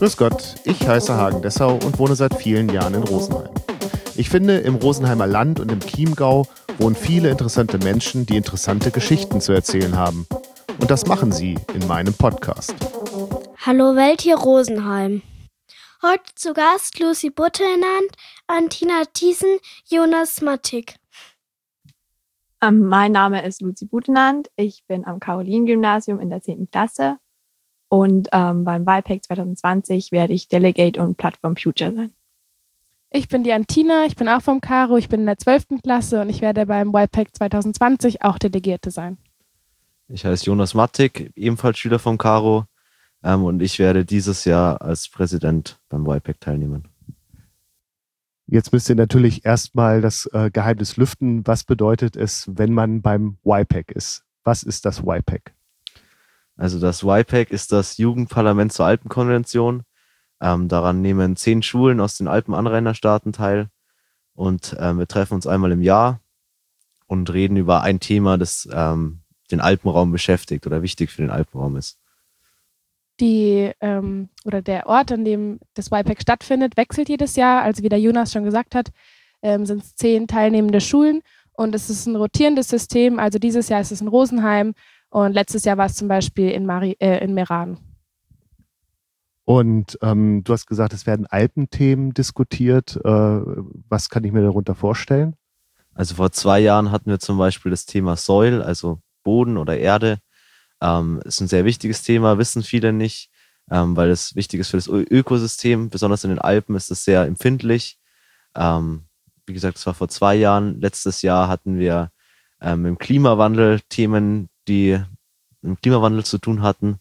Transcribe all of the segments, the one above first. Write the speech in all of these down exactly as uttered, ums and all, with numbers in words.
Grüß Gott, ich heiße Hagen Dessau und wohne seit vielen Jahren in Rosenheim. Ich finde, im Rosenheimer Land und im Chiemgau wohnen viele interessante Menschen, die interessante Geschichten zu erzählen haben. Und das machen sie in meinem Podcast. Hallo Welt hier Rosenheim. Heute zu Gast Lucy Buttenand, Antina Thiessen, Jonas Mattig. Ähm, mein Name ist Lucy Buttenand. Ich bin am Caroline-Gymnasium in der zehnten Klasse. Und ähm, beim Wahlpack zwanzig zwanzig werde ich Delegate und Plattform Future sein. Ich bin die Antina, ich bin auch vom Caro, ich bin in der zwölften Klasse und ich werde beim Wahlpack zwanzig zwanzig auch Delegierte sein. Ich heiße Jonas Mattig, ebenfalls Schüler vom Caro ähm, und ich werde dieses Jahr als Präsident beim Wahlpack teilnehmen. Jetzt müsst ihr natürlich erstmal das äh, Geheimnis lüften. Was bedeutet es, wenn man beim Wahlpack ist? Was ist das Wahlpack? Also das Wahlpack ist das Jugendparlament zur Alpenkonvention. Ähm, daran nehmen zehn Schulen aus den Alpenanrainerstaaten teil. Und ähm, wir treffen uns einmal im Jahr und reden über ein Thema, das ähm, den Alpenraum beschäftigt oder wichtig für den Alpenraum ist. Die, ähm, oder der Ort, an dem das Wahlpack stattfindet, wechselt jedes Jahr. Also wie der Jonas schon gesagt hat, ähm, sind es zehn teilnehmende Schulen und es ist ein rotierendes System. Also dieses Jahr ist es in Rosenheim und letztes Jahr war es zum Beispiel in, Mari- äh, in Meran. Und ähm, du hast gesagt, es werden Alpenthemen diskutiert. Äh, was kann ich mir darunter vorstellen? Also vor zwei Jahren hatten wir zum Beispiel das Thema Soil, also Boden oder Erde. Ähm, ist ein sehr wichtiges Thema, wissen viele nicht, ähm, weil es wichtig ist für das Ö- Ökosystem. Besonders in den Alpen ist es sehr empfindlich. Ähm, wie gesagt, das war vor zwei Jahren. Letztes Jahr hatten wir ähm, im Klimawandel Themen, die mit dem Klimawandel zu tun hatten.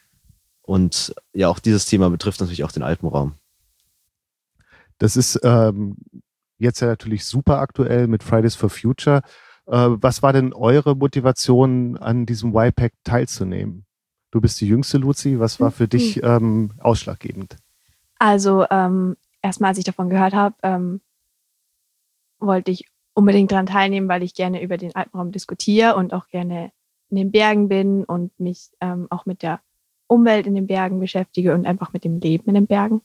Und ja, auch dieses Thema betrifft natürlich auch den Alpenraum. Das ist ähm, jetzt ja natürlich super aktuell mit Fridays for Future. Äh, was war denn eure Motivation, an diesem Wahlpack teilzunehmen? Du bist die jüngste, Lucy. Was war für dich ähm, ausschlaggebend? Also ähm, erstmal, als ich davon gehört habe, ähm, wollte ich unbedingt daran teilnehmen, weil ich gerne über den Alpenraum diskutiere und auch gerne in den Bergen bin und mich ähm, auch mit der Umwelt in den Bergen beschäftige und einfach mit dem Leben in den Bergen.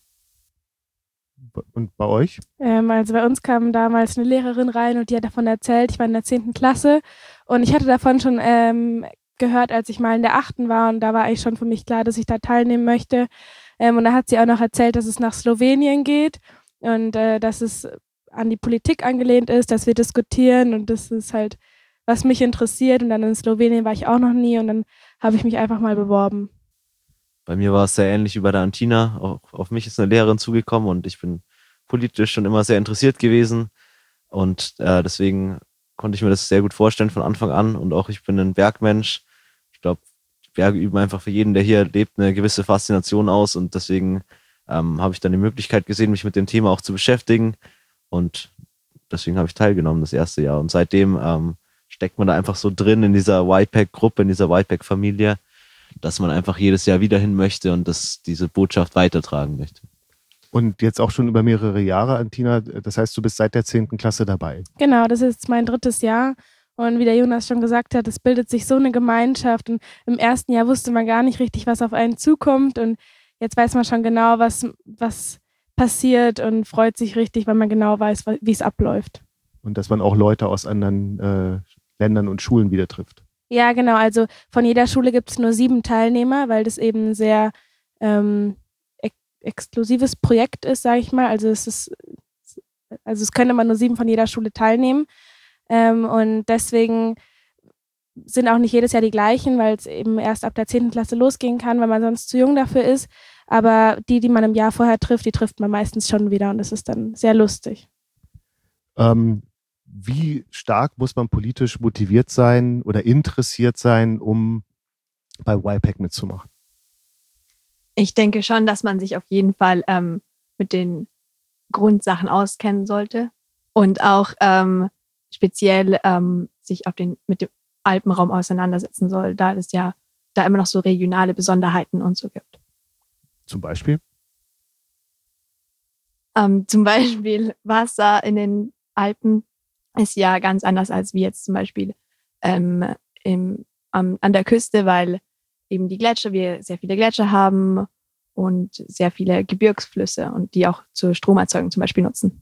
Und bei euch? Ähm, also bei uns kam damals eine Lehrerin rein und die hat davon erzählt, ich war in der zehnten Klasse und ich hatte davon schon ähm, gehört, als ich mal in der achten war und da war eigentlich schon für mich klar, dass ich da teilnehmen möchte. Ähm, und da hat sie auch noch erzählt, dass es nach Slowenien geht und äh, dass es an die Politik angelehnt ist, dass wir diskutieren und das ist halt, was mich interessiert. Und dann in Slowenien war ich auch noch nie und dann habe ich mich einfach mal beworben. Bei mir war es sehr ähnlich wie bei der Antina. Auch auf mich ist eine Lehrerin zugekommen und ich bin politisch schon immer sehr interessiert gewesen. Und äh, deswegen konnte ich mir das sehr gut vorstellen von Anfang an. Und auch ich bin ein Bergmensch. Ich glaube, Berge üben einfach für jeden, der hier lebt, eine gewisse Faszination aus. Und deswegen ähm, habe ich dann die Möglichkeit gesehen, mich mit dem Thema auch zu beschäftigen. Und deswegen habe ich teilgenommen das erste Jahr. Und seitdem ähm, steckt man da einfach so drin in dieser Wahlpack-Gruppe, in dieser Wahlpack-Familie, dass man einfach jedes Jahr wieder hin möchte und dass diese Botschaft weitertragen möchte. Und jetzt auch schon über mehrere Jahre, Antina. Das heißt, du bist seit der zehnten Klasse dabei. Genau, das ist jetzt mein drittes Jahr. Und wie der Jonas schon gesagt hat, es bildet sich so eine Gemeinschaft. Und im ersten Jahr wusste man gar nicht richtig, was auf einen zukommt. Und jetzt weiß man schon genau, was, was passiert und freut sich richtig, weil man genau weiß, wie es abläuft. Und dass man auch Leute aus anderen äh, Ländern und Schulen wieder trifft. Ja, genau. Also von jeder Schule gibt es nur sieben Teilnehmer, weil das eben ein sehr ähm, ex- exklusives Projekt ist, sage ich mal. Also es ist, also es können immer nur sieben von jeder Schule teilnehmen. Ähm, und deswegen sind auch nicht jedes Jahr die gleichen, weil es eben erst ab der zehnten Klasse losgehen kann, weil man sonst zu jung dafür ist. Aber die, die man im Jahr vorher trifft, die trifft man meistens schon wieder und das ist dann sehr lustig. Ähm, Wie stark muss man politisch motiviert sein oder interessiert sein, um bei Wahlpack mitzumachen? Ich denke schon, dass man sich auf jeden Fall ähm, mit den Grundsachen auskennen sollte und auch ähm, speziell ähm, sich auf den, mit dem Alpenraum auseinandersetzen soll, da es ja da immer noch so regionale Besonderheiten und so gibt. Zum Beispiel? Ähm, zum Beispiel Wasser in den Alpen ist ja ganz anders als wie jetzt zum Beispiel ähm, im, ähm, an der Küste, weil eben die Gletscher, wir sehr viele Gletscher haben und sehr viele Gebirgsflüsse und die auch zur Stromerzeugung zum Beispiel nutzen.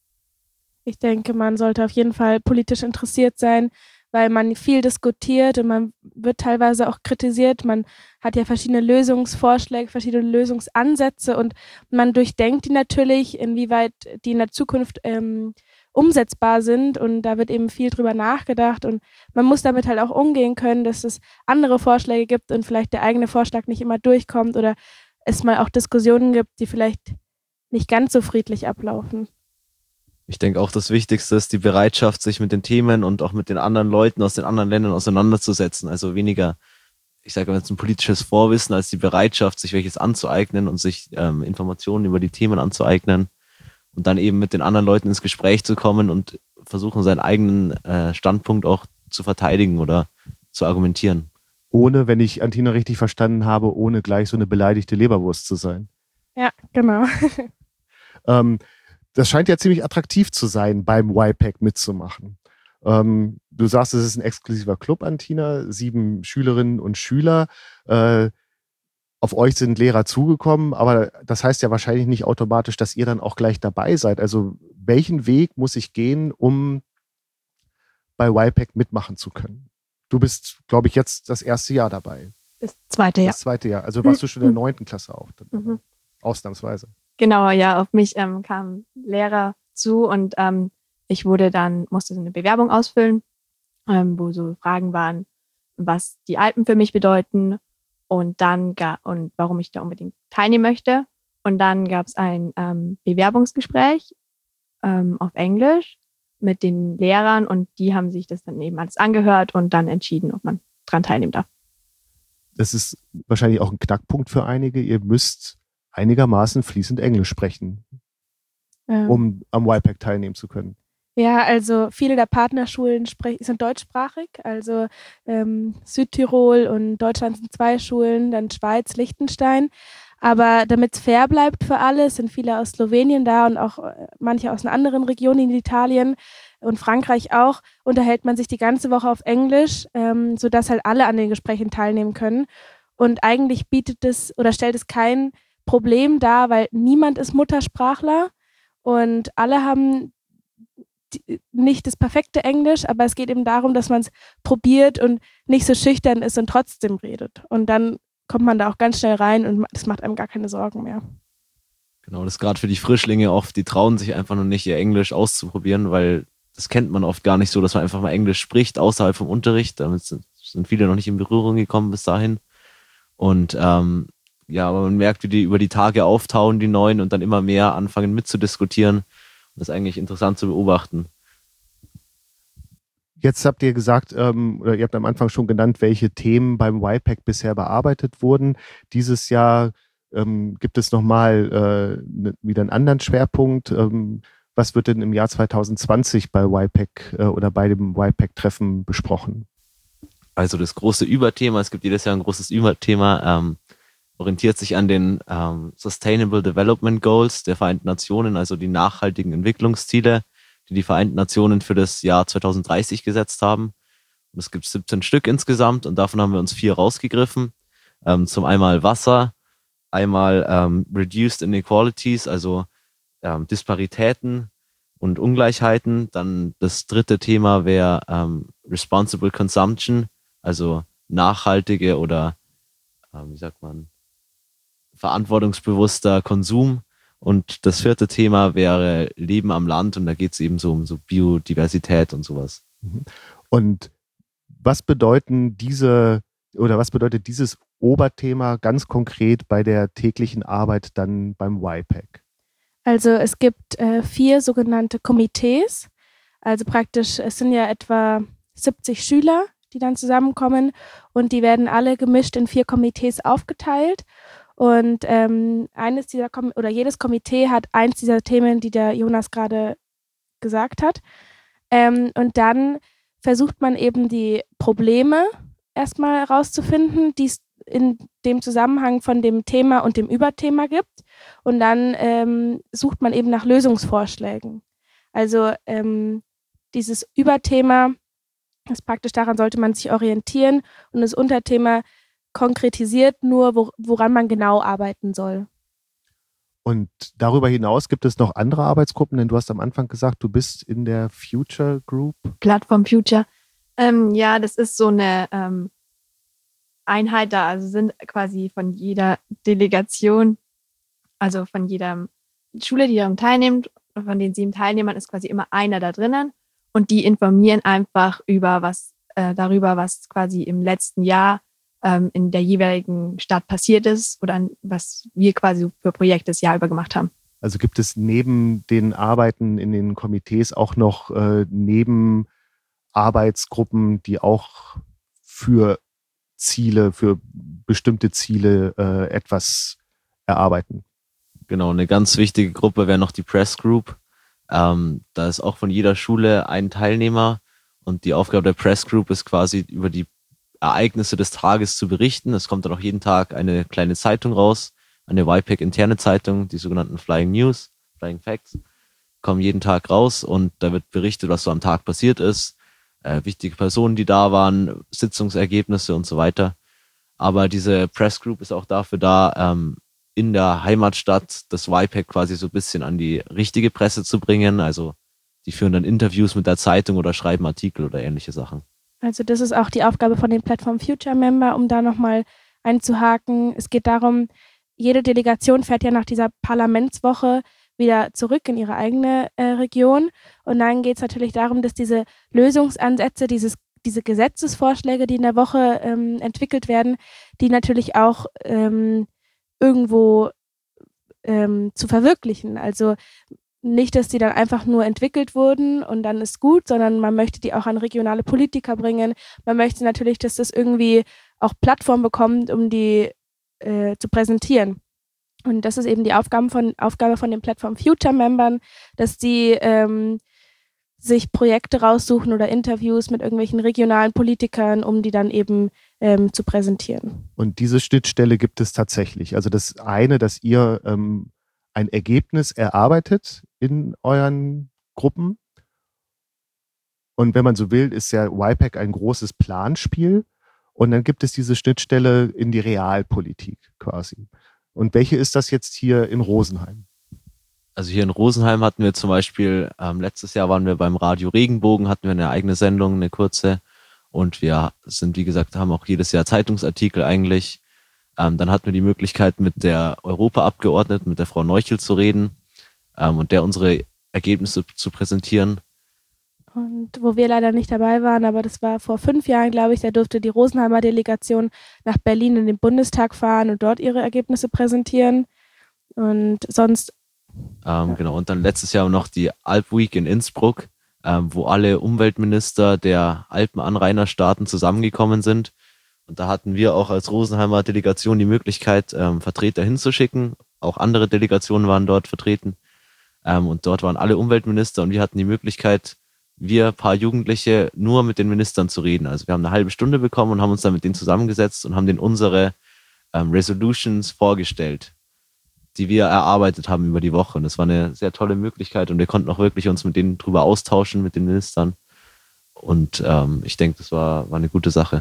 Ich denke, man sollte auf jeden Fall politisch interessiert sein, weil man viel diskutiert und man wird teilweise auch kritisiert. Man hat ja verschiedene Lösungsvorschläge, verschiedene Lösungsansätze und man durchdenkt die natürlich, inwieweit die in der Zukunft ähm, umsetzbar sind, und da wird eben viel drüber nachgedacht und man muss damit halt auch umgehen können, dass es andere Vorschläge gibt und vielleicht der eigene Vorschlag nicht immer durchkommt oder es mal auch Diskussionen gibt, die vielleicht nicht ganz so friedlich ablaufen. Ich denke auch, das Wichtigste ist die Bereitschaft, sich mit den Themen und auch mit den anderen Leuten aus den anderen Ländern auseinanderzusetzen. Also weniger, ich sage mal jetzt ein politisches Vorwissen, als die Bereitschaft, sich welches anzueignen und sich ähm, Informationen über die Themen anzueignen und dann eben mit den anderen Leuten ins Gespräch zu kommen und versuchen, seinen eigenen äh, Standpunkt auch zu verteidigen oder zu argumentieren. Ohne, wenn ich Antina richtig verstanden habe, ohne gleich so eine beleidigte Leberwurst zu sein. Ja, genau. ähm, Das scheint ja ziemlich attraktiv zu sein, beim Y PAC mitzumachen. Ähm, du sagst, es ist ein exklusiver Club, Antina, sieben Schülerinnen und Schüler. Äh, auf euch sind Lehrer zugekommen, aber das heißt ja wahrscheinlich nicht automatisch, dass ihr dann auch gleich dabei seid. Also welchen Weg muss ich gehen, um bei Y PAC mitmachen zu können? Du bist, glaube ich, jetzt das erste Jahr dabei. Das zweite Jahr. Das zweite Jahr. Also warst du schon in der neunten Klasse auch. Mhm. Ausnahmsweise. Genau, ja, auf mich ähm, kamen Lehrer zu und ähm, ich wurde dann, musste so eine Bewerbung ausfüllen, ähm, wo so Fragen waren, was die Alpen für mich bedeuten und dann ga- und warum ich da unbedingt teilnehmen möchte. Und dann gab es ein ähm, Bewerbungsgespräch ähm, auf Englisch mit den Lehrern und die haben sich das dann eben alles angehört und dann entschieden, ob man dran teilnehmen darf. Das ist wahrscheinlich auch ein Knackpunkt für einige. Ihr müsst einigermaßen fließend Englisch sprechen, Ähm, um am Y PAC teilnehmen zu können. Ja, also viele der Partnerschulen sprech, sind deutschsprachig, also ähm, Südtirol und Deutschland sind zwei Schulen, dann Schweiz, Liechtenstein. Aber damit es fair bleibt für alle, sind viele aus Slowenien da und auch äh, manche aus einer anderen Region in Italien und Frankreich auch, unterhält man sich die ganze Woche auf Englisch, ähm, sodass halt alle an den Gesprächen teilnehmen können. Und eigentlich bietet es oder stellt es kein Problem dar, weil niemand ist Muttersprachler und alle haben die, nicht das perfekte Englisch, aber es geht eben darum, dass man es probiert und nicht so schüchtern ist und trotzdem redet. Und dann kommt man da auch ganz schnell rein und das macht einem gar keine Sorgen mehr. Genau, das ist gerade für die Frischlinge oft, die trauen sich einfach noch nicht, ihr Englisch auszuprobieren, weil das kennt man oft gar nicht so, dass man einfach mal Englisch spricht, außerhalb vom Unterricht. Damit sind, sind viele noch nicht in Berührung gekommen bis dahin. Und ähm, ja, aber man merkt, wie die über die Tage auftauen, die Neuen, und dann immer mehr anfangen mitzudiskutieren. Das ist eigentlich interessant zu beobachten. Jetzt habt ihr gesagt, ähm, oder ihr habt am Anfang schon genannt, welche Themen beim Y PAC bisher bearbeitet wurden. Dieses Jahr ähm, gibt es nochmal äh, ne, wieder einen anderen Schwerpunkt. Ähm, was wird denn im Jahr zwanzig zwanzig bei Y PAC äh, oder bei dem Y PAC-Treffen besprochen? Also das große Überthema, es gibt jedes Jahr ein großes Überthema, ähm, orientiert sich an den ähm, Sustainable Development Goals der Vereinten Nationen, also die nachhaltigen Entwicklungsziele, die die Vereinten Nationen für das Jahr zwanzig dreißig gesetzt haben. Und es gibt siebzehn Stück insgesamt und davon haben wir uns vier rausgegriffen. Ähm, zum einmal Wasser, einmal ähm, Reduced Inequalities, also ähm, Disparitäten und Ungleichheiten. Dann das dritte Thema wäre ähm, Responsible Consumption, also nachhaltige oder, ähm, wie sagt man, verantwortungsbewusster Konsum. Und das vierte Thema wäre Leben am Land und da geht es eben so um so Biodiversität und sowas. Und was bedeuten diese oder was bedeutet dieses Oberthema ganz konkret bei der täglichen Arbeit dann beim Y PAC? Also es gibt äh, vier sogenannte Komitees, also praktisch, es sind ja etwa siebzig Schüler, die dann zusammenkommen und die werden alle gemischt in vier Komitees aufgeteilt. Und ähm, eines dieser Kom- oder jedes Komitee hat eins dieser Themen, die der Jonas gerade gesagt hat. Ähm, und dann versucht man eben die Probleme erstmal herauszufinden, die es in dem Zusammenhang von dem Thema und dem Überthema gibt. Und dann ähm, sucht man eben nach Lösungsvorschlägen. Also ähm, dieses Überthema, das praktisch daran sollte man sich orientieren und das Unterthema konkretisiert nur, wo, woran man genau arbeiten soll. Und darüber hinaus gibt es noch andere Arbeitsgruppen, denn du hast am Anfang gesagt, du bist in der Future Group. Plattform Future. Ähm, ja, das ist so eine ähm, Einheit da, also sind quasi von jeder Delegation, also von jeder Schule, die daran teilnimmt, von den sieben Teilnehmern ist quasi immer einer da drinnen und die informieren einfach über was, äh, darüber, was quasi im letzten Jahr ähm, in der jeweiligen Stadt passiert ist oder was wir quasi für Projekte das Jahr über gemacht haben. Also gibt es neben den Arbeiten in den Komitees auch noch äh, Nebenarbeitsgruppen, die auch für Ziele, für bestimmte Ziele äh, etwas erarbeiten? Genau, eine ganz wichtige Gruppe wäre noch die Press Group. Ähm, da ist auch von jeder Schule ein Teilnehmer und die Aufgabe der Press Group ist quasi über die Ereignisse des Tages zu berichten. Es kommt dann auch jeden Tag eine kleine Zeitung raus, eine Y PAC interne Zeitung, die sogenannten Flying News, Flying Facts, kommen jeden Tag raus und da wird berichtet, was so am Tag passiert ist, äh, wichtige Personen, die da waren, Sitzungsergebnisse und so weiter. Aber diese Press Group ist auch dafür da, ähm, in der Heimatstadt das Y PAC quasi so ein bisschen an die richtige Presse zu bringen. Also die führen dann Interviews mit der Zeitung oder schreiben Artikel oder ähnliche Sachen. Also das ist auch die Aufgabe von den Plattform Future Member, um da nochmal einzuhaken. Es geht darum, jede Delegation fährt ja nach dieser Parlamentswoche wieder zurück in ihre eigene äh, Region. Und dann geht es natürlich darum, dass diese Lösungsansätze, dieses, diese Gesetzesvorschläge, die in der Woche ähm, entwickelt werden, die natürlich auch ähm, irgendwo ähm, zu verwirklichen. Also nicht, dass die dann einfach nur entwickelt wurden und dann ist gut, sondern man möchte die auch an regionale Politiker bringen. Man möchte natürlich, dass das irgendwie auch Plattform bekommt, um die äh, zu präsentieren. Und das ist eben die Aufgabe von, Aufgabe von den Plattform Future Membern, dass die ähm, sich Projekte raussuchen oder Interviews mit irgendwelchen regionalen Politikern, um die dann eben ähm, zu präsentieren. Und diese Schnittstelle gibt es tatsächlich. Also das eine, dass ihr ähm, ein Ergebnis erarbeitet in euren Gruppen. Und wenn man so will, ist ja Y PAC ein großes Planspiel. Und dann gibt es diese Schnittstelle in die Realpolitik quasi. Und welche ist das jetzt hier in Rosenheim? Also hier in Rosenheim hatten wir zum Beispiel, ähm, letztes Jahr waren wir beim Radio Regenbogen, hatten wir eine eigene Sendung, eine kurze. Und wir sind, wie gesagt, haben auch jedes Jahr Zeitungsartikel eigentlich. Ähm, dann hatten wir die Möglichkeit, mit der Europaabgeordneten, mit der Frau Neuchel zu reden ähm, und der unsere Ergebnisse zu präsentieren. Und wo wir leider nicht dabei waren, aber das war vor fünf Jahren, glaube ich, da durfte die Rosenheimer Delegation nach Berlin in den Bundestag fahren und dort ihre Ergebnisse präsentieren. Und sonst... Ähm, ja. Genau, und dann letztes Jahr noch die Alp Week in Innsbruck, ähm, wo alle Umweltminister der Alpenanrainerstaaten zusammengekommen sind. Und da hatten wir auch als Rosenheimer Delegation die Möglichkeit, ähm, Vertreter hinzuschicken. Auch andere Delegationen waren dort vertreten. Ähm, und dort waren alle Umweltminister und wir hatten die Möglichkeit, wir paar Jugendliche nur mit den Ministern zu reden. Also wir haben eine halbe Stunde bekommen und haben uns dann mit denen zusammengesetzt und haben denen unsere ähm, Resolutions vorgestellt, die wir erarbeitet haben über die Woche. Und das war eine sehr tolle Möglichkeit und wir konnten auch wirklich uns mit denen drüber austauschen, mit den Ministern. Und ähm, ich denke, das war, war eine gute Sache.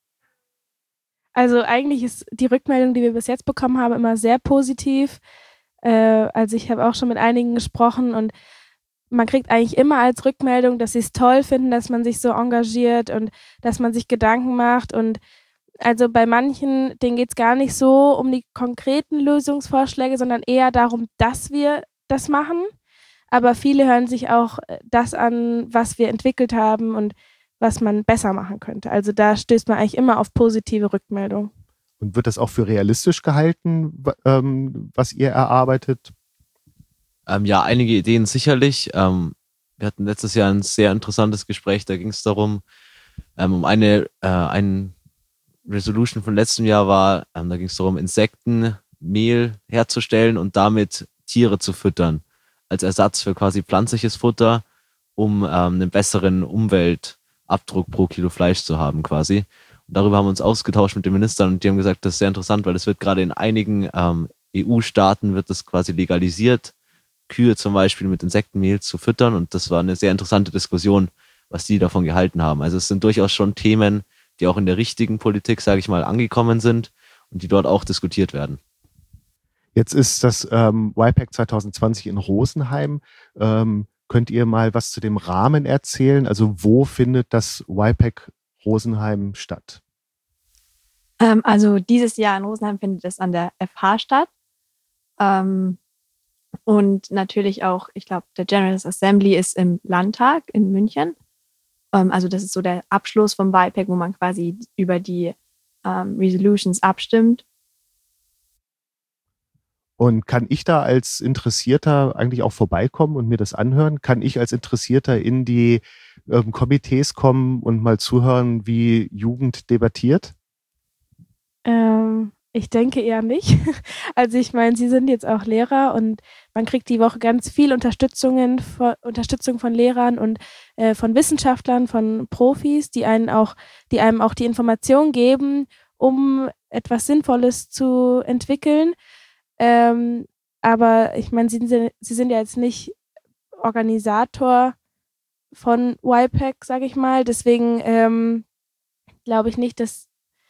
Also eigentlich ist die Rückmeldung, die wir bis jetzt bekommen haben, immer sehr positiv. Äh, also ich habe auch schon mit einigen gesprochen und man kriegt eigentlich immer als Rückmeldung, dass sie es toll finden, dass man sich so engagiert und dass man sich Gedanken macht. Und also bei manchen, denen geht es gar nicht so um die konkreten Lösungsvorschläge, sondern eher darum, dass wir das machen. Aber viele hören sich auch das an, was wir entwickelt haben und was man besser machen könnte. Also da stößt man eigentlich immer auf positive Rückmeldung. Und wird das auch für realistisch gehalten, was ihr erarbeitet? Ähm, ja, einige Ideen sicherlich. Ähm, wir hatten letztes Jahr ein sehr interessantes Gespräch, da ging es darum, ähm, um eine, äh, ein Resolution von letztem Jahr war, ähm, da ging es darum, Insektenmehl herzustellen und damit Tiere zu füttern, als Ersatz für quasi pflanzliches Futter, um ähm, einen besseren Umweltabdruck pro Kilo Fleisch zu haben quasi. Und darüber haben wir uns ausgetauscht mit den Ministern und die haben gesagt, das ist sehr interessant, weil es wird gerade in einigen ähm, E U-Staaten wird das quasi legalisiert, Kühe zum Beispiel mit Insektenmehl zu füttern und das war eine sehr interessante Diskussion, was die davon gehalten haben. Also es sind durchaus schon Themen, die auch in der richtigen Politik, sage ich mal, angekommen sind und die dort auch diskutiert werden. Jetzt ist das ähm, WIPAC zwanzig zwanzig in Rosenheim. Ähm, könnt ihr mal was zu dem Rahmen erzählen? Also wo findet das WIPAC Rosenheim statt? Ähm, also dieses Jahr in Rosenheim findet es an der F H statt. Ähm, und natürlich auch, ich glaube, der General Assembly ist im Landtag in München. Ähm, also das ist so der Abschluss vom WIPAC, wo man quasi über die ähm, Resolutions abstimmt. Und kann ich da als Interessierter eigentlich auch vorbeikommen und mir das anhören? Kann ich als Interessierter in die ähm, Komitees kommen und mal zuhören, wie Jugend debattiert? Ähm, ich denke eher nicht. Also ich meine, Sie sind jetzt auch Lehrer und man kriegt die Woche ganz viel Unterstützungen von, Unterstützung von Lehrern und äh, von Wissenschaftlern, von Profis, die einen auch, die einem auch die Information geben, um etwas Sinnvolles zu entwickeln. Ähm, aber ich meine, Sie, sind- Sie sind ja jetzt nicht Organisator von WIPAC, sage ich mal. Deswegen ähm, glaube ich nicht, dass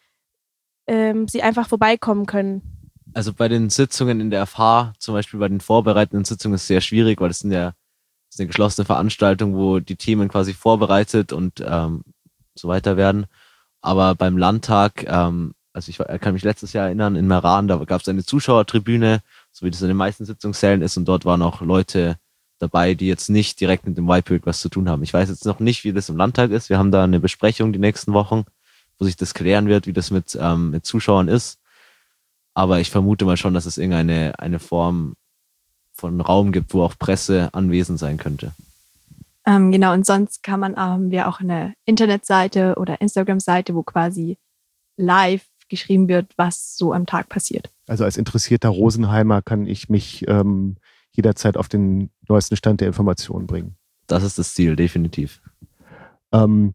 ähm, Sie einfach vorbeikommen können. Also bei den Sitzungen in der F H, zum Beispiel bei den vorbereitenden Sitzungen, ist es sehr schwierig, weil das sind ja das ist eine geschlossene Veranstaltung, wo die Themen quasi vorbereitet und ähm, so weiter werden. Aber beim Landtag, ähm, also ich kann mich letztes Jahr erinnern, in Meran, da gab es eine Zuschauertribüne, so wie das in den meisten Sitzungssälen ist, und dort waren auch Leute dabei, die jetzt nicht direkt mit dem WIPAC was zu tun haben. Ich weiß jetzt noch nicht, wie das im Landtag ist. Wir haben da eine Besprechung die nächsten Wochen, wo sich das klären wird, wie das mit, ähm, mit Zuschauern ist. Aber ich vermute mal schon, dass es irgendeine eine Form von Raum gibt, wo auch Presse anwesend sein könnte. Ähm, genau, und sonst kann man, haben wir auch eine Internetseite oder Instagram-Seite, wo quasi live geschrieben wird, was so am Tag passiert. Also als interessierter Rosenheimer kann ich mich ähm, jederzeit auf den neuesten Stand der Informationen bringen. Das ist das Ziel, definitiv. Ähm,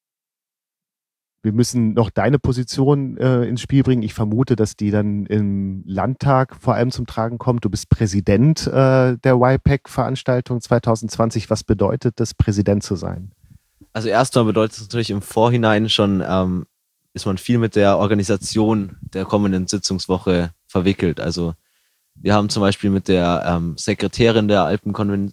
wir müssen noch deine Position äh, ins Spiel bringen. Ich vermute, dass die dann im Landtag vor allem zum Tragen kommt. Du bist Präsident äh, der WIPAC-Veranstaltung zwanzig zwanzig. Was bedeutet das, Präsident zu sein? Also erstmal bedeutet es natürlich im Vorhinein schon, ähm, ist man viel mit der Organisation der kommenden Sitzungswoche verwickelt. Also wir haben zum Beispiel mit der ähm, Sekretärin der Alpenkonvention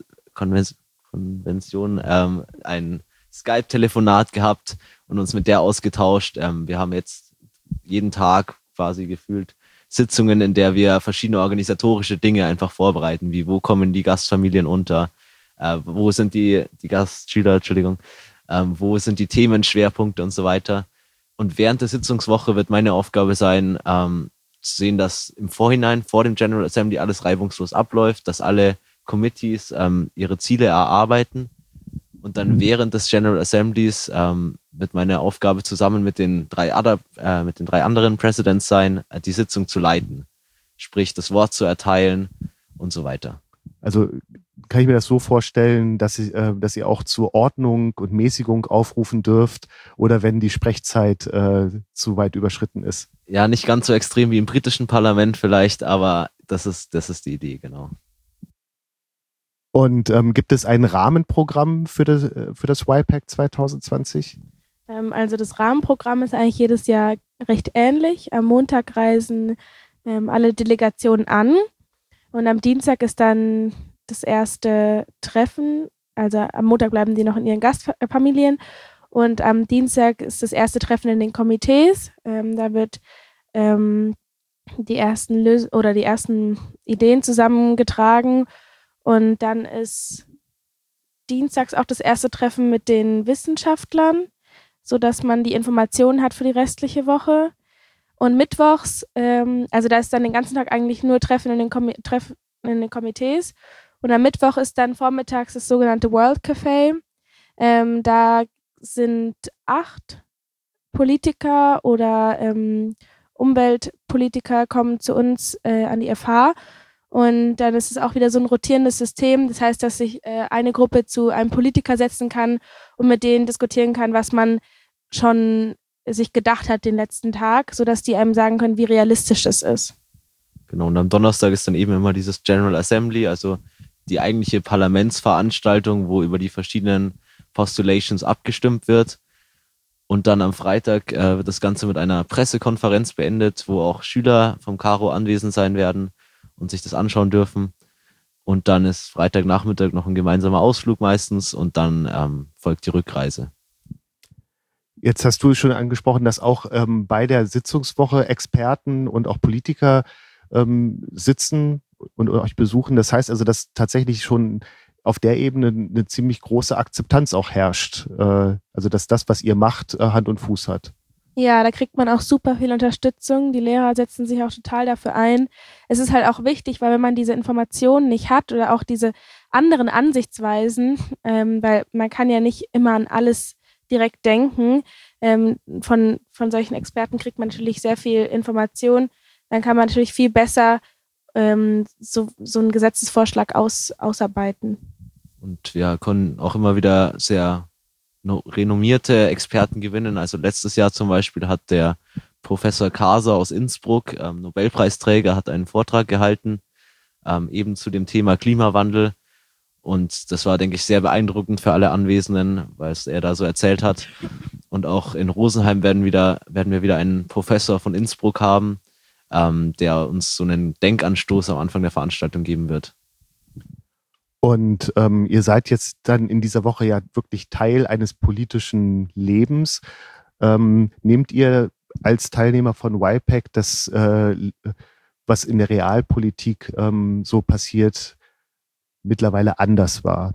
ähm, ein Skype-Telefonat gehabt und uns mit der ausgetauscht. Ähm, wir haben jetzt jeden Tag quasi gefühlt Sitzungen, in der wir verschiedene organisatorische Dinge einfach vorbereiten, wie wo kommen die Gastfamilien unter, äh, wo sind die, die Gastschüler, Entschuldigung, ähm, wo sind die Themenschwerpunkte und so weiter. Und während der Sitzungswoche wird meine Aufgabe sein, ähm, zu sehen, dass im Vorhinein vor dem General Assembly alles reibungslos abläuft, dass alle Committees ähm, ihre Ziele erarbeiten. Und dann während des General Assemblies ähm, wird meine Aufgabe zusammen mit den drei, other, äh, mit den drei anderen Presidents sein, die Sitzung zu leiten. Sprich, das Wort zu erteilen und so weiter. Also kann ich mir das so vorstellen, dass, ich, äh, dass ihr auch zur Ordnung und Mäßigung aufrufen dürft oder wenn die Sprechzeit äh, zu weit überschritten ist? Ja, nicht ganz so extrem wie im britischen Parlament vielleicht, aber das ist, das ist die Idee, genau. Und ähm, gibt es ein Rahmenprogramm für das, für das WIPAC zwanzig zwanzig? Ähm, also das Rahmenprogramm ist eigentlich jedes Jahr recht ähnlich. Am Montag reisen ähm, alle Delegationen an und am Dienstag ist dann das erste Treffen. Also am Montag bleiben die noch in ihren Gastfamilien und am Dienstag ist das erste Treffen in den Komitees. Ähm, da wird ähm, die ersten Lös- oder die ersten Ideen zusammengetragen. Und dann ist dienstags auch das erste Treffen mit den Wissenschaftlern, sodass man die Informationen hat für die restliche Woche. Und mittwochs, ähm, also da ist dann den ganzen Tag eigentlich nur Treffen in den, Kom- Treffen in den Komitees. Und am Mittwoch ist dann vormittags das sogenannte World Café. Ähm, da sind acht Politiker oder ähm, Umweltpolitiker kommen zu uns äh, an die F H. Und dann ist es auch wieder so ein rotierendes System. Das heißt, dass sich äh, eine Gruppe zu einem Politiker setzen kann und mit denen diskutieren kann, was man schon sich gedacht hat den letzten Tag, sodass die einem sagen können, wie realistisch das ist. Genau, und am Donnerstag ist dann eben immer dieses General Assembly, also die eigentliche Parlamentsveranstaltung, wo über die verschiedenen Postulations abgestimmt wird. Und dann am Freitag äh, wird das Ganze mit einer Pressekonferenz beendet, wo auch Schüler vom Karo anwesend sein werden. und sich das anschauen dürfen. Und dann ist Freitagnachmittag noch ein gemeinsamer Ausflug meistens und dann ähm, folgt die Rückreise. Jetzt hast du schon angesprochen, dass auch ähm, bei der Sitzungswoche Experten und auch Politiker ähm, sitzen und euch besuchen. Das heißt also, dass tatsächlich schon auf der Ebene eine ziemlich große Akzeptanz auch herrscht. Äh, also dass das, was ihr macht, äh, Hand und Fuß hat. Ja, da kriegt man auch super viel Unterstützung. Die Lehrer setzen sich auch total dafür ein. Es ist halt auch wichtig, weil wenn man diese Informationen nicht hat oder auch diese anderen Ansichtsweisen, ähm, weil man kann ja nicht immer an alles direkt denken, ähm, von, von solchen Experten kriegt man natürlich sehr viel Information, dann kann man natürlich viel besser ähm, so, so einen Gesetzesvorschlag aus, ausarbeiten. Und wir können auch immer wieder sehr renommierte Experten gewinnen. Also letztes Jahr zum Beispiel hat der Professor Kaser aus Innsbruck, ähm, Nobelpreisträger, hat einen Vortrag gehalten, ähm, eben zu dem Thema Klimawandel. Und das war, denke ich, sehr beeindruckend für alle Anwesenden, weil es er da so erzählt hat. Und auch in Rosenheim werden, wieder, werden wir wieder einen Professor von Innsbruck haben, ähm, der uns so einen Denkanstoß am Anfang der Veranstaltung geben wird. Und ähm, ihr seid jetzt dann in dieser Woche ja wirklich Teil eines politischen Lebens. Ähm, nehmt ihr als Teilnehmer von Y PAC das, äh, was in der Realpolitik ähm, so passiert, mittlerweile anders wahr?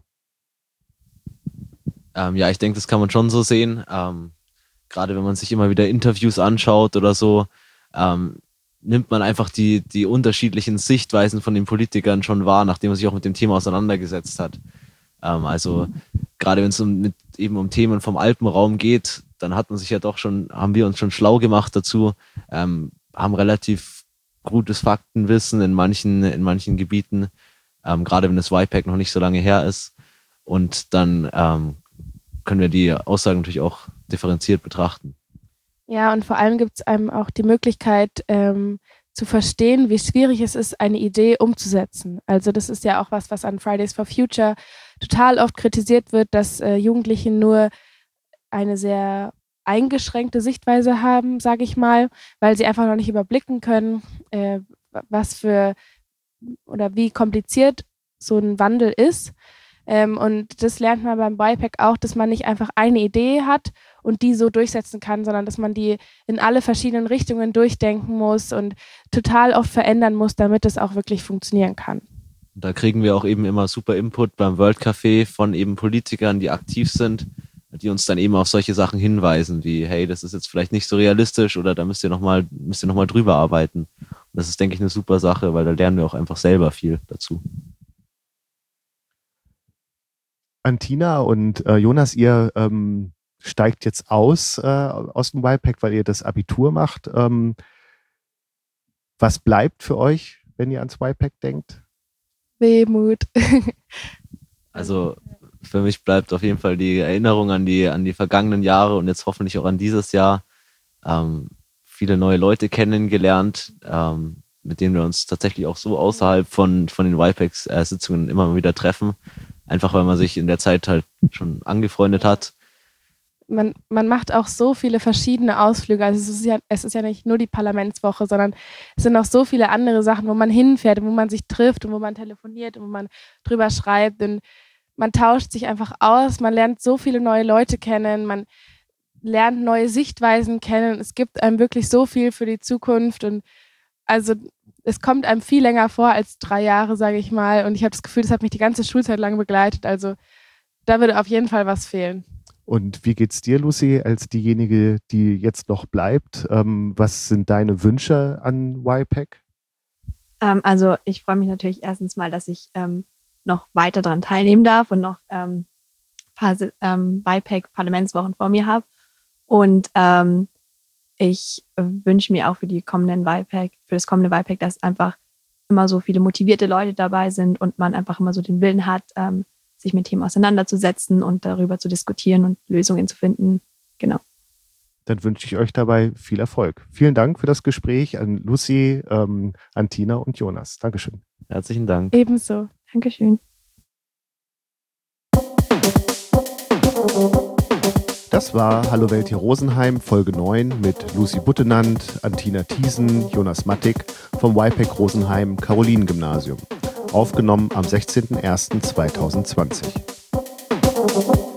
Ähm, ja, ich denke, das kann man schon so sehen. Ähm, gerade wenn man sich immer wieder Interviews anschaut oder so, ähm, nimmt man einfach die, die unterschiedlichen Sichtweisen von den Politikern schon wahr, nachdem man sich auch mit dem Thema auseinandergesetzt hat. Ähm, also gerade wenn es um, mit, eben um Themen vom Alpenraum geht, dann hat man sich ja doch schon, haben wir uns schon schlau gemacht dazu, ähm, haben relativ gutes Faktenwissen in manchen, in manchen Gebieten, ähm, gerade wenn das Y PAC noch nicht so lange her ist. Und dann ähm, können wir die Aussagen natürlich auch differenziert betrachten. Ja, und vor allem gibt es einem auch die Möglichkeit ähm, zu verstehen, wie schwierig es ist, eine Idee umzusetzen. Also das ist ja auch was, was an Fridays for Future total oft kritisiert wird, dass äh, Jugendliche nur eine sehr eingeschränkte Sichtweise haben, sage ich mal, weil sie einfach noch nicht überblicken können, äh, was für oder wie kompliziert so ein Wandel ist. Ähm, und das lernt man beim Y PAC auch, dass man nicht einfach eine Idee hat und die so durchsetzen kann, sondern dass man die in alle verschiedenen Richtungen durchdenken muss und total oft verändern muss, damit es auch wirklich funktionieren kann. Da kriegen wir auch eben immer super Input beim World Café von eben Politikern, die aktiv sind, die uns dann eben auf solche Sachen hinweisen, wie, hey, das ist jetzt vielleicht nicht so realistisch oder da müsst ihr nochmal müsst ihr noch mal drüber arbeiten. Und das ist, denke ich, eine super Sache, weil da lernen wir auch einfach selber viel dazu. Antina und äh, Jonas, ihr ähm, steigt jetzt aus äh, aus dem Y PAC, weil ihr das Abitur macht. Ähm, was bleibt für euch, wenn ihr ans Y PAC denkt? Wehmut. Also für mich bleibt auf jeden Fall die Erinnerung an die, an die vergangenen Jahre und jetzt hoffentlich auch an dieses Jahr. Ähm, viele neue Leute kennengelernt, ähm, mit denen wir uns tatsächlich auch so außerhalb von, von den Y PAC-Sitzungen immer mal wieder treffen. Einfach weil man sich in der Zeit halt schon angefreundet hat. Man, man macht auch so viele verschiedene Ausflüge. Also es ist, ja, es ist ja nicht nur die Parlamentswoche, sondern es sind auch so viele andere Sachen, wo man hinfährt und wo man sich trifft und wo man telefoniert und wo man drüber schreibt. Und man tauscht sich einfach aus, man lernt so viele neue Leute kennen, man lernt neue Sichtweisen kennen. Es gibt einem wirklich so viel für die Zukunft. Und also es kommt einem viel länger vor als drei Jahre, sage ich mal. Und ich habe das Gefühl, das hat mich die ganze Schulzeit lang begleitet. Also da würde auf jeden Fall was fehlen. Und wie geht's dir, Lucy, als diejenige, die jetzt noch bleibt? Ähm, was sind deine Wünsche an Y PAC? Ähm, also ich freue mich natürlich erstens mal, dass ich ähm, noch weiter daran teilnehmen darf und noch ähm, paar ähm, Y PAC-Parlamentswochen vor mir habe. Und ähm, ich wünsche mir auch für die kommenden Y PAC, für das kommende Y PAC, dass einfach immer so viele motivierte Leute dabei sind und man einfach immer so den Willen hat, ähm, sich mit Themen auseinanderzusetzen und darüber zu diskutieren und Lösungen zu finden. Genau. Dann wünsche ich euch dabei viel Erfolg. Vielen Dank für das Gespräch an Lucy, ähm, an Tina und Jonas. Dankeschön. Herzlichen Dank. Ebenso. Dankeschön. Das war Hallo Welt hier Rosenheim, Folge neun mit Lucy Buttenand, Antina Thiesen, Jonas Mattig vom Y PAC Rosenheim Carolinengymnasium. Aufgenommen am sechzehnten ersten zweitausendzwanzig.